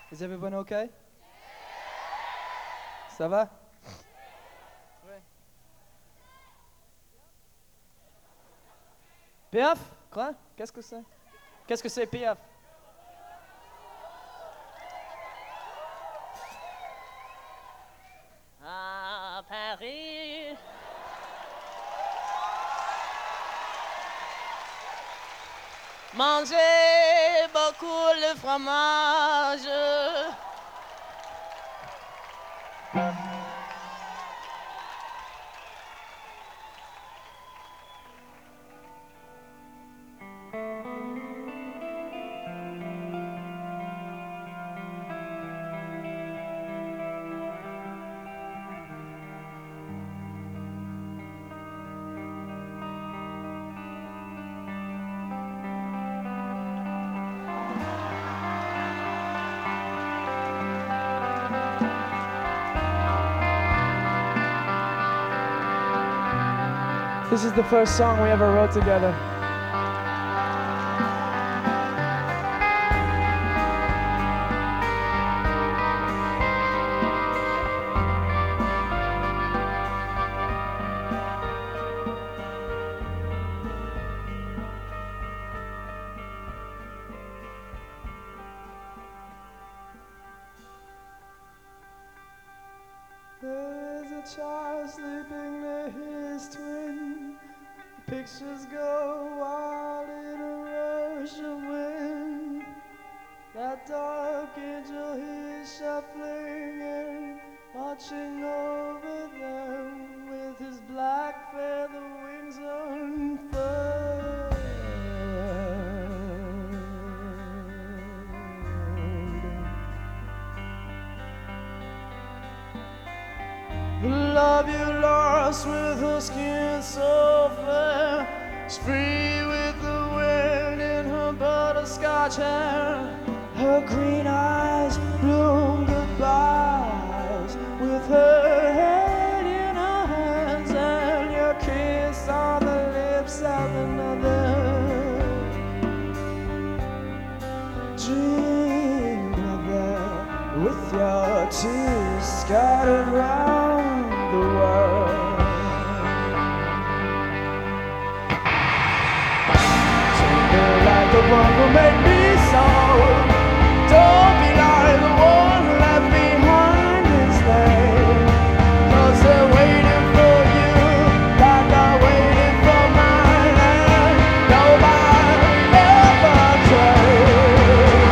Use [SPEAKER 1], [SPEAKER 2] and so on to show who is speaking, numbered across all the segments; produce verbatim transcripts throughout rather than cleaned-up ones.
[SPEAKER 1] Is everyone okay? Ça va? Ouais. Piaf? Quoi? Qu'est-ce que c'est? Qu'est-ce que c'est Piaf?
[SPEAKER 2] À Paris. Mangez beaucoup le fromage.
[SPEAKER 1] This is the first song we ever wrote together. There is a child sleeping near his twin. Pictures go wild in a rush of wind. That dark angel he's shuffling in, watching over them with his black feather wings unfurled. The love you lost with her skin so fair, is free with the wind in her butterscotch hair. Her green eyes bloom goodbyes with her head in her hands, and your kiss on the lips of another. Dream of that with your tears scattered round the world. Take her like the one who made me so. Don't be like the one left behind this day. 'Cause they're waiting for you like I waited for mine, and nobody ever tried.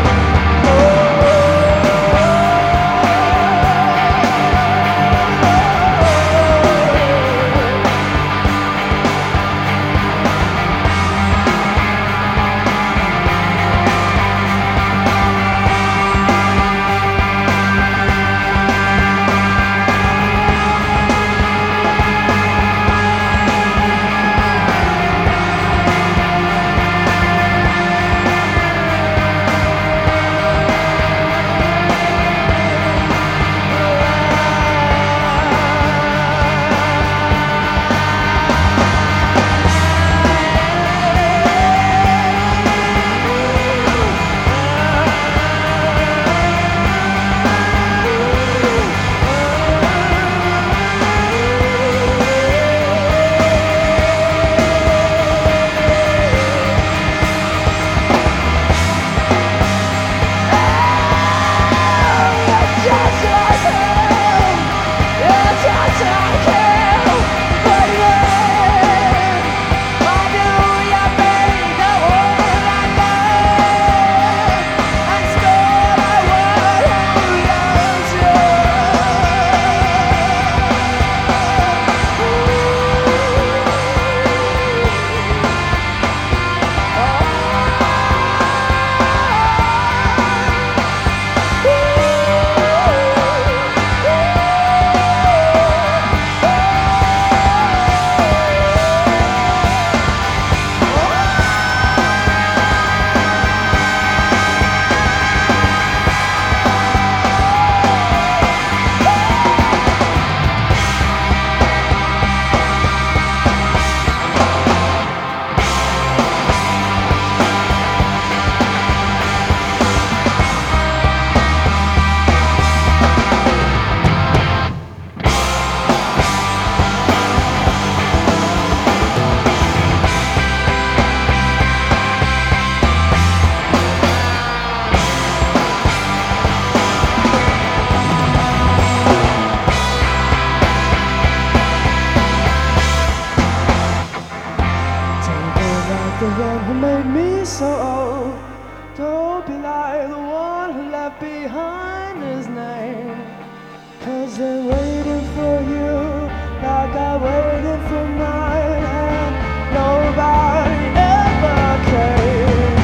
[SPEAKER 1] behind his name. Cause they're waiting for you like I waited for mine, and nobody ever came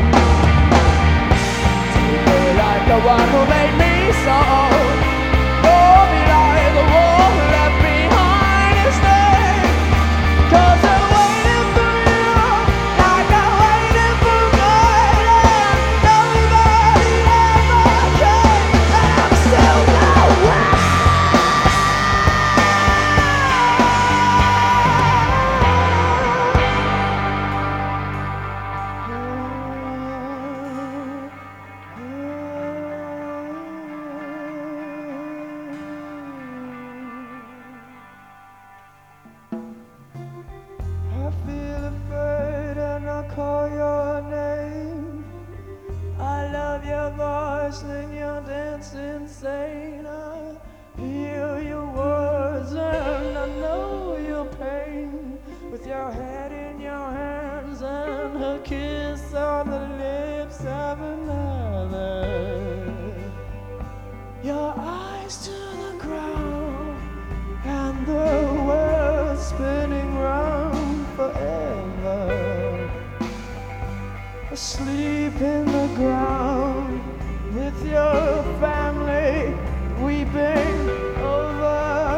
[SPEAKER 1] to be like the one who made me so. Oh, be like the one who left behind his name. Cause they're waiting for you like I waited for mine, and nobody ever came, and I'm still nowhere. I feel afraid and I call your name. I love your voice and your dance insane. I hear your words and I know your pain. With your head in your hands and her kiss on the lips of another. Your eyes to the ground and the world spinning round forever. Asleep in the ground with your family weeping over.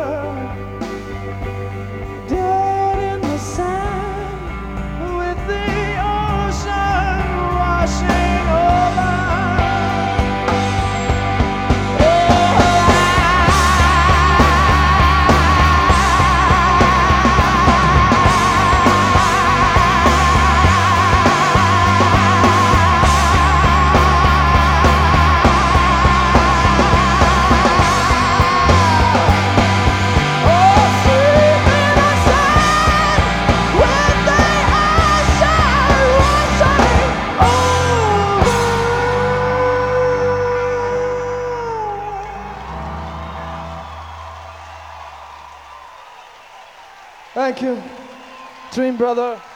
[SPEAKER 1] Dead in the sand with the ocean washing over. Thank you, Dream Brother.